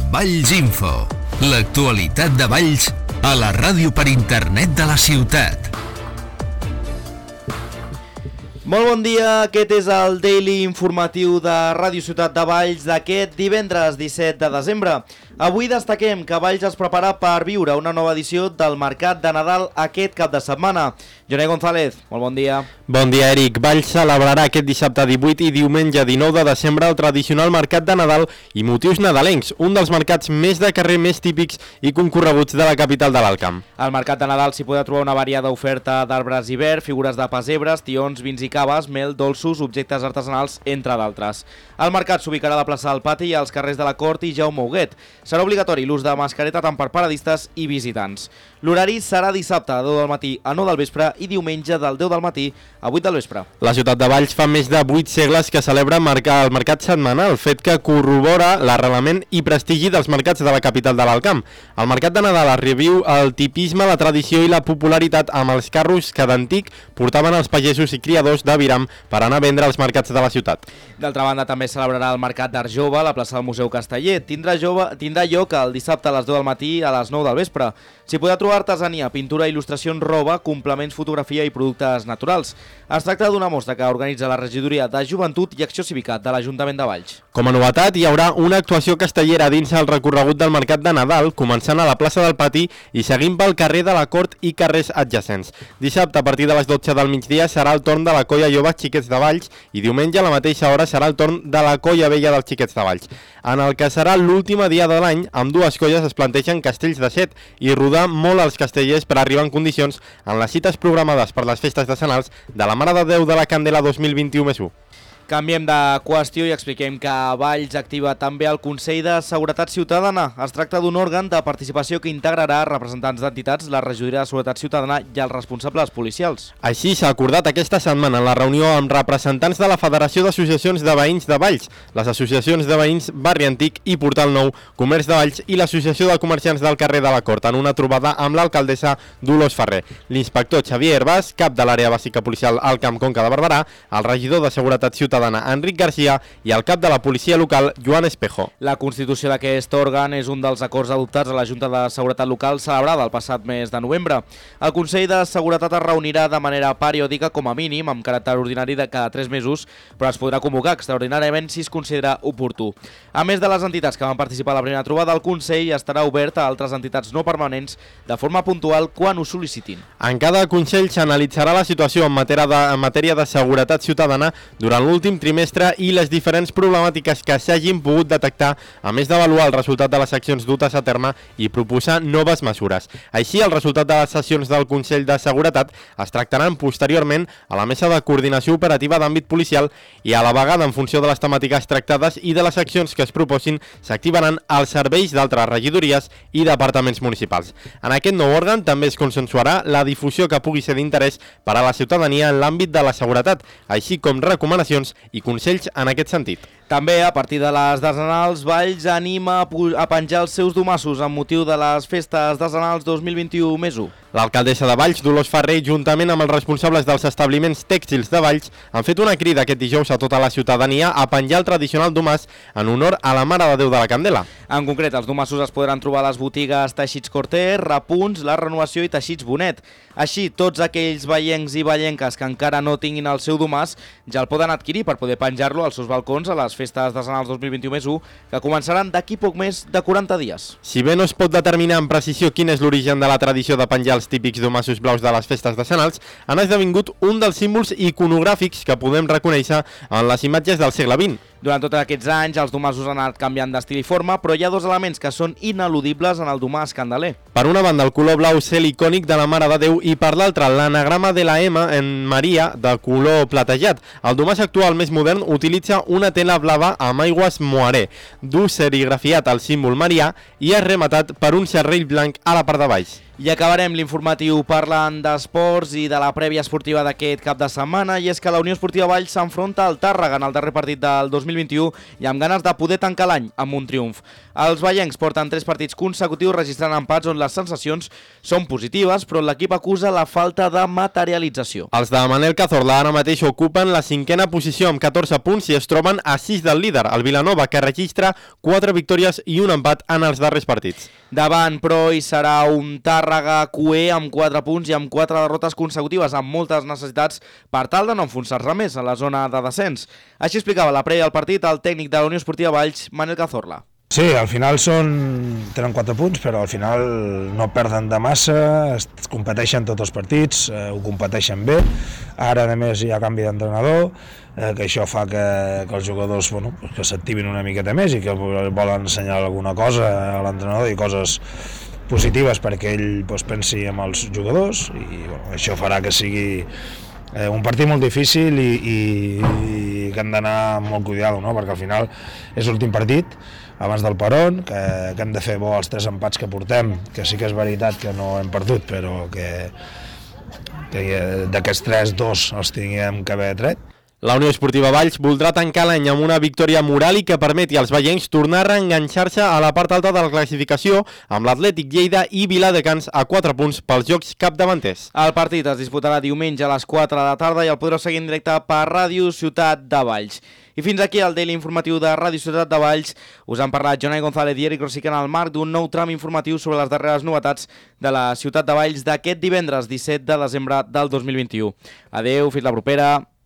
Valls Info, l'actualitat de Valls a la ràdio per internet de la ciutat. Molt bon dia, aquest és el Daily Informatiu de Ràdio Ciutat de Valls d'aquest divendres 17 de desembre. Avui destaquem que Valls es prepara per viure una nova edició del Mercat de Nadal aquest cap de setmana. Joné González, molt bon dia. Bon dia, Eric. Valls celebrarà aquest dissabte 18 i diumenge 19 de desembre el tradicional Mercat de Nadal i motius nadalencs, un dels mercats més de carrer més típics i concorreguts de la capital de l'Alt Camp. Al Mercat de Nadal s'hi podrà trobar una variada oferta d'arbres d'hivern, figures de pessebres, tions, vins i caves, mel, dolços, objectes artesanals, entre d'altres. El mercat s'ubicarà a la plaça del Pati i als carrers de la Cort i Jaume Huguet. Serà obligatori l'ús de mascareta tant per paradistes i visitants. L'horari serà dissabte de 10 del matí a 9 del vespre i diumenge del 10 del matí a 8 del vespre. La ciutat de Valls fa més de 8 segles que celebra el mercat setmanal, fet que corrobora l'arrelament i prestigi dels mercats de la capital de l'Alt Camp. El mercat de Nadal reviu el tipisme, la tradició i la popularitat amb els carros que d'antic portaven els pagesos i criadors de Viram per anar a vendre als mercats de la ciutat. D'altra banda, també celebrarà el Mercat d'Art Jove a la plaça del Museu Casteller. Tindrà lloc el dissabte a les 10 del matí a les 9 del vespre. S'hi podrà trobar artesania, pintura, il·lustracions, roba, complements, fotografia i productes naturals. Es tracta d'una mostra que organitza la Regidoria de Joventut i Acció Cívica de l'Ajuntament de Valls. Com a novetat, hi haurà una actuació castellera dins el recorregut del Mercat de Nadal, començant a la plaça del Pati i seguint pel carrer de la Cort i carrers adjacents. Dissabte, a partir de les 12 del migdia, serà el torn de la Colla Jove Xiquets de Valls i diumenge a la mateixa hora serà el torn de la Colla Vella dels Xiquets de Valls. En el que serà l'última dia de l'any, amb dues colles es plantegen castells de set i rodar molt els castellers per arribar en condicions en les cites programades per les festes decenals de la Mare de Déu de la Candela 2021+1. Canviem de qüestió i expliquem que Valls activa també el Consell de Seguretat Ciutadana. Es tracta d'un òrgan de participació que integrarà representants d'entitats, la Regidoria de Seguretat Ciutadana i els responsables policials. Així s'ha acordat aquesta setmana en la reunió amb representants de la Federació d'Associacions de Veïns de Valls, les associacions de veïns Barri Antic i Portal Nou, Comerç de Valls i l'Associació de Comerciants del carrer de la Cort, en una trobada amb l'alcaldessa Dolors Ferrer, l'inspector Xavier Herbàs, cap de l'àrea bàsica policial Alt Camp Conca de Barberà, el regidor de Seguretat Ciutadana Enric Garcia i el cap de la policia local Joan Espejo. La constitució d'aquest òrgan és un dels acords adoptats a la Junta de Seguretat Local celebrada el passat mes de novembre. El Consell de Seguretat es reunirà de manera periòdica com a mínim, amb caràcter ordinari de cada 3 mesos, però es podrà convocar extraordinàriament si es considera oportú. A més de les entitats que van participar a la primera trobada, el Consell estarà obert a altres entitats no permanents de forma puntual quan ho sol·licitin. En cada Consell s'analitzarà la situació en matèria de seguretat ciutadana durant l'últim trimestre i les diferents problemàtiques que s'hagin pogut detectar, a més d'avaluar el resultat de les accions dutes a terme i proposar noves mesures. Així, el resultat de les sessions del Consell de Seguretat es tractaran posteriorment a la Mesa de Coordinació Operativa d'Àmbit Policial i a la vegada, en funció de les temàtiques tractades i de les accions que es proposin, s'activaran els serveis d'altres regidories i departaments municipals. En aquest nou òrgan també es consensuarà la difusió que pugui ser d'interès per a la ciutadania en l'àmbit de la seguretat, així com recomanacions i consells en aquest sentit. També, a partir de les decenals, Valls anima a penjar els seus domassos amb motiu de les festes decenals 2021+1. L'alcaldessa de Valls, Dolors Ferrer, juntament amb els responsables dels establiments tèxtils de Valls, han fet una crida aquest dijous a tota la ciutadania a penjar el tradicional domàs en honor a la Mare de Déu de la Candela. En concret, els domassos es podran trobar a les botigues Teixits Corter, Repunts, La Renovació i Teixits Bonet. Així, tots aquells veiencs i veienques que encara no tinguin el seu domàs ja el poden adquirir per poder penjar-lo als seus balcons a les festes decenals 2021+1, que començaran d'aquí poc més de 40 dies. Si bé no es pot determinar amb precisió quin és l'origen de la tradició de penjar els típics domassos blaus de les festes decenals, han esdevingut un dels símbols iconogràfics que podem reconèixer en les imatges del segle XX. Durant tots aquests anys, els domassos han anat canviant d'estil i forma, però hi ha dos elements que són ineludibles en el domàs candeler. Per una banda, el color blau cel icònic de la Mare de Déu i per l'altra, l'anagrama de la M en Maria de color platejat. El domàs actual més modern utilitza una tela blava amb aigües moaré, dur serigrafiat al símbol marià i és rematat per un serrell blanc a la part de baix. I acabarem l'informatiu parlant d'esports i de la prèvia esportiva d'aquest cap de setmana, i és que la Unió Esportiva Valls s'enfronta al Tàrrega en el darrer partit del 2021 i amb ganes de poder tancar l'any amb un triomf. Els vallencs porten 3 partits consecutius registrant empats on les sensacions són positives, però l'equip acusa la falta de materialització. Els de Manel Cazorla ara mateix ocupen la 5a posició amb 14 punts i es troben a 6 del líder, el Vilanova, que registra 4 victòries i un empat en els darrers partits. Davant, però, hi serà un Tàrrega cuer amb 4 punts i amb 4 derrotes consecutives, amb moltes necessitats per tal de no enfonsar-se més a la zona de descens. Així explicava la prèvia del partit el tècnic de la Unió Esportiva Valls, Manel Cazorla. Sí, al final tenen 4 punts, però al final no perden de massa, competeixen tots els partits, ho competeixen bé. Ara, a més, hi ha canvi d'entrenador, que això fa que els jugadors que s'activin una miqueta més i que volen ensenyar alguna cosa a l'entrenador i coses positives perquè ell pensi en els jugadors, i això farà que sigui un partit molt difícil i que hem d'anar amb molt cuidado, no? Perquè al final és l'últim partit abans del Peron, que hem de fer bo els 3 empats que portem, que sí que és veritat que no hem perdut, però que d'aquests 3, 2 els tinguem que haver tret. La Unió Esportiva Valls voldrà tancar l'any amb una victòria moral i que permeti als vallencs tornar a reenganxar-se a la part alta de la classificació amb l'Atlètic Lleida i Viladecans a 4 punts pels jocs capdavanters. El partit es disputarà diumenge a les 4 de la tarda i el podreu seguir en directe per Ràdio Ciutat de Valls. I fins aquí el daily informatiu de Ràdio Ciutat de Valls. Us han parlat Jonai González i Eric Rosica en el marc d'un nou tram informatiu sobre les darreres novetats de la Ciutat de Valls d'aquest divendres 17 de desembre del 2021. Adeu, fins la propera.